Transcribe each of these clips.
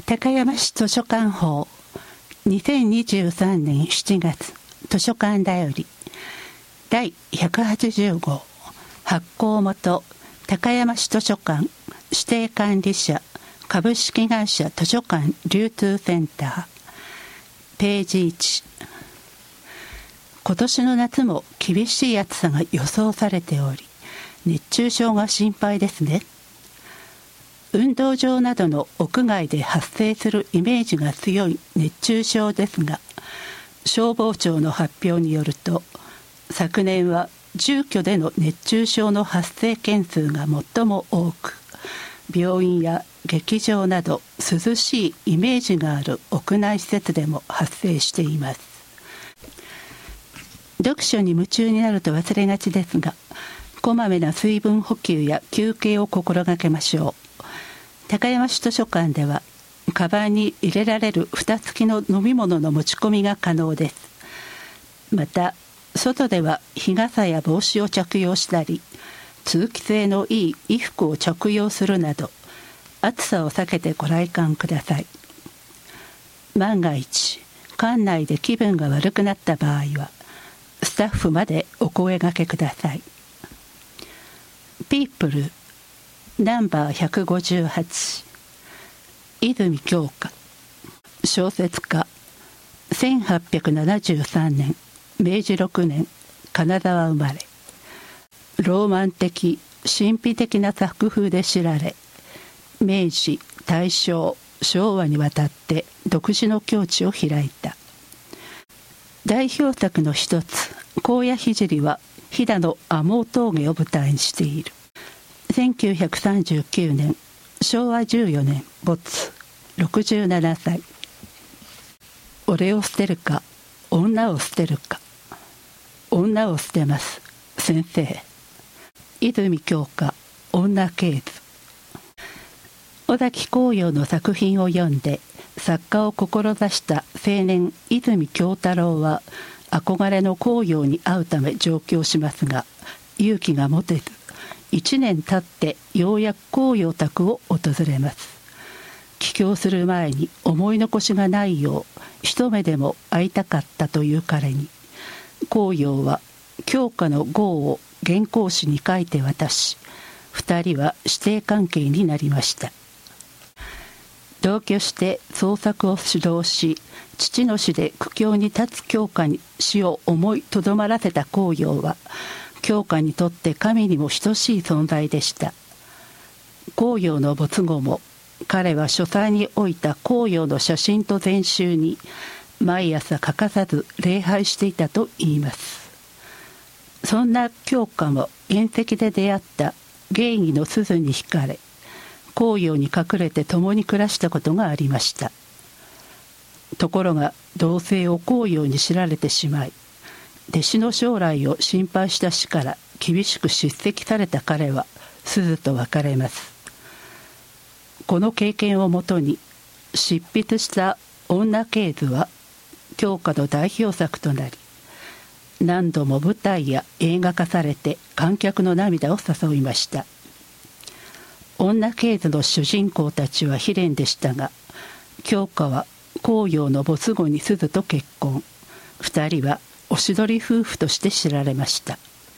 高山市図書館法2023年7月図書館だより第180号発行元高山市図書館指定管理者株式会社図書館流通センターページ1。今年の夏も厳しい暑さが予想されており、熱中症が心配ですね。運動場などの屋外で発生するイメージが強い熱中症ですが、消防庁の発表によると、昨年は住居での熱中症の発生件数が最も多く、病院や劇場など涼しいイメージがある屋内施設でも発生しています。読書に夢中になると忘れがちですが、こまめな水分補給や休憩を心がけましょう。高山市図書館では、カバンに入れられる蓋付きの飲み物の持ち込みが可能です。また、外では日傘や帽子を着用したり、通気性のいい衣服を着用するなど、暑さを避けてご来館ください。万が一、館内で気分が悪くなった場合は、スタッフまでお声掛けください。ピープルナンバー158泉鏡花、小説家、1873年明治6年金沢生まれ。ローマン的神秘的な作風で知られ、明治大正昭和にわたって独自の境地を開いた。代表作の一つ高野聖は飛騨の阿毛峠を舞台にしている。1939年昭和14年没、67歳。俺を捨てるか女を捨てるか。女を捨てます先生。泉鏡花、女系図。尾崎紅葉の作品を読んで作家を志した青年泉鏡太郎は、憧れの紅葉に会うため上京しますが、勇気が持てず1年経ってようやく紅葉宅を訪れます。帰郷する前に思い残しがないよう一目でも会いたかったという彼に、紅葉は鏡花の号を原稿紙に書いて渡し、2人は師弟関係になりました。同居して創作を主導し、父の死で苦境に立つ鏡花に死を思いとどまらせた紅葉は、鏡花にとって神にも等しい存在でした。紅葉の没後も、彼は書斎に置いた紅葉の写真と全集に毎朝欠かさず礼拝していたといいます。そんな鏡花も宴席で出会った芸妓の鈴に惹かれ、紅葉に隠れて共に暮らしたことがありました。ところが同棲を紅葉に知られてしまい、弟子の将来を心配した師から厳しく叱責された彼は鈴と別れます。この経験をもとに執筆した女系図は鏡花の代表作となり、何度も舞台や映画化されて観客の涙を誘いました。女系図の主人公たちは悲恋でしたが、鏡花は紅葉の没後に鈴と結婚。2人はおしどり夫婦として知られました。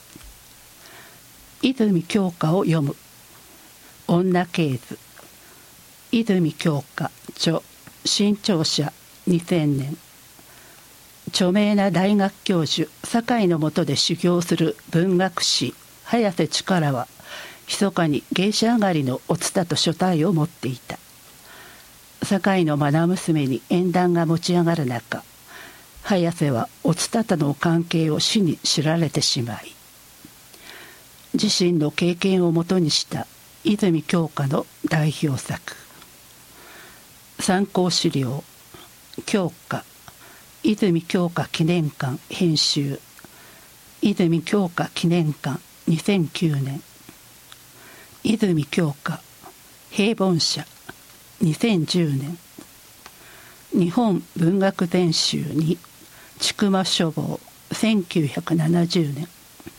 泉鏡花を読む。女系図。泉鏡花著、新潮社2000年。著名な大学教授堺の下で修行する文学士早瀬力は、密かに芸者上がりのお蔦と所帯を持っていた。堺の愛娘に縁談が持ち上がる中、早瀬はお蔦との関係を師に知られてしまい、自身の経験をもとにした泉鏡花の代表作。参考資料、鏡花泉鏡花記念館編集、泉鏡花記念館2009年。泉鏡花平凡社2010年。日本文学全集に千曲書房1970年。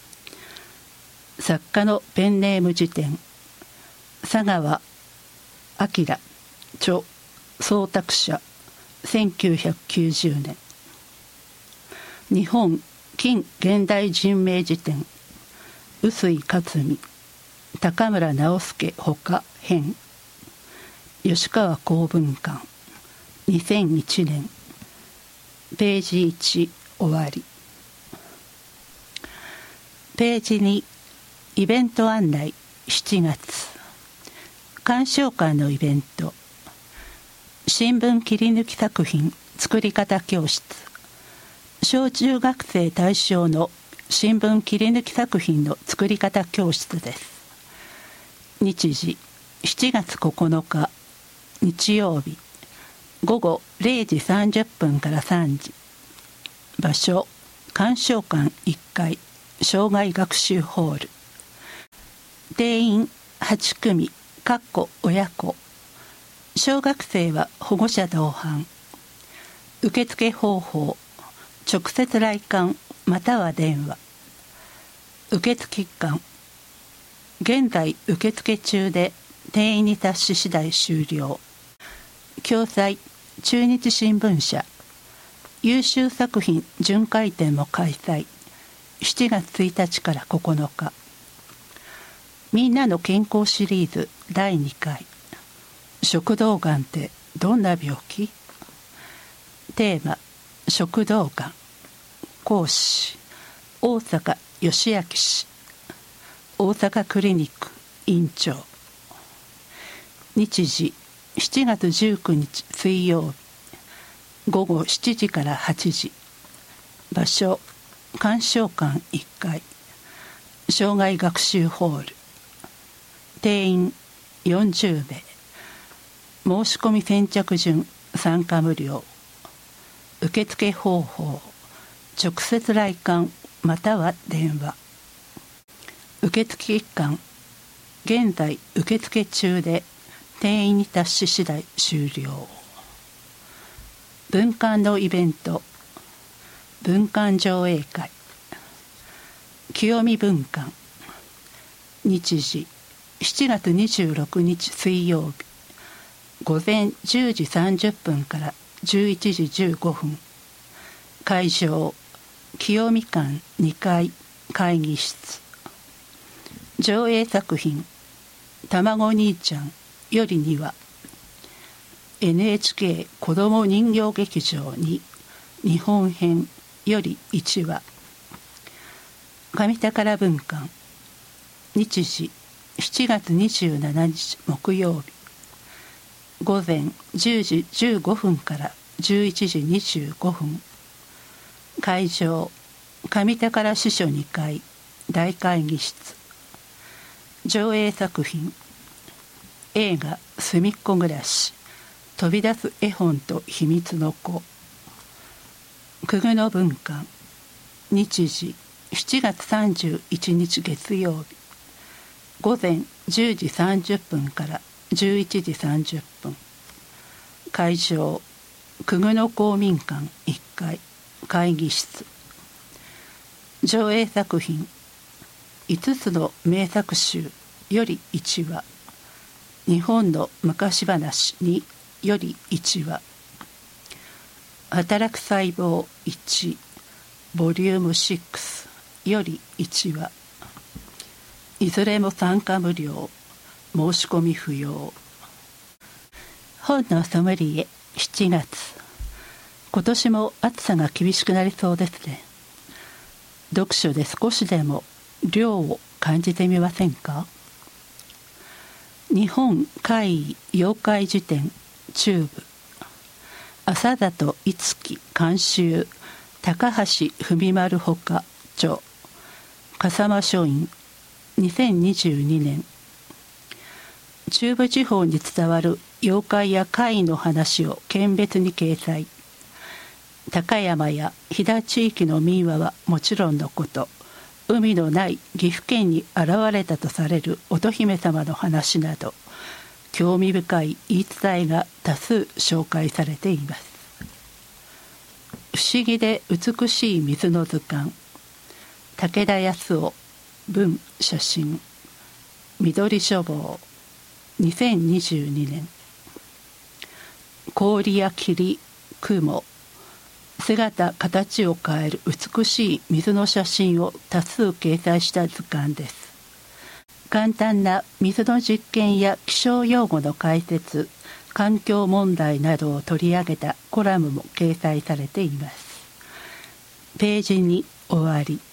作家のペンネーム辞典、佐川明著創託者1990年。日本近現代人名辞典臼井克美高村直輔ほか編吉川公文館2001年。ページ1終わり。ページ2イベント案内。7月鑑賞会のイベント。新聞切り抜き作品作り方教室。小中学生対象の新聞切り抜き作品の作り方教室です。日時7月9日日曜日午後0時30分から3時。場所鑑賞館1階生涯学習ホール。定員8組親子。小学生は保護者同伴。受付方法直接来館または電話。受付期間現在受付中で定員に達し次第終了。共催中日新聞社。優秀作品巡回展も開催。7月1日から9日。みんなの健康シリーズ第2回。食道がんってどんな病気？テーマ食道がん。講師大阪義明氏。大阪クリニック院長。日時7月19日水曜日午後7時から8時。場所鑑賞館1階生涯学習ホール。定員40名。申し込み先着順参加無料。受付方法直接来館または電話。受付期間現在受付中で定員に達し次第終了。文館のイベント。文館上映会。清見文館。日時7月26日水曜日午前10時30分から11時15分。会場清見館2階会議室。上映作品たまご兄ちゃんより2話。 NHK 子ども人形劇場に日本編より1話。上宝文館。日時7月27日木曜日午前10時15分から11時25分。会場上宝支所2階大会議室。上映作品映画すみっこ暮らし飛び出す絵本と秘密の子。久久の文館。日時7月31日月曜日午前10時30分から11時30分。会場久久の公民館1階会議室。上映作品5つの名作集より1話。日本の昔話により1話。働く細胞1ボリューム6より1話。いずれも参加無料。申し込み不要。本のソムリエ7月。今年も暑さが厳しくなりそうですね。読書で少しでも涼を感じてみませんか？日本怪異妖怪辞典中部。浅里いつき監修高橋文丸ほか著笠間書院2022年。中部地方に伝わる妖怪や怪異の話を県別に掲載。高山や飛騨地域の民話はもちろんのこと、海のない岐阜県に現れたとされる乙姫様の話など興味深い言い伝えが多数紹介されています。不思議で美しい水の図鑑。武田康夫文写真。緑書房2022年。 氷や霧、雲、姿形を変える美しい水の写真を多数掲載した図鑑です。簡単な水の実験や気象用語の解説、環境問題などを取り上げたコラムも掲載されています。ページに終わり。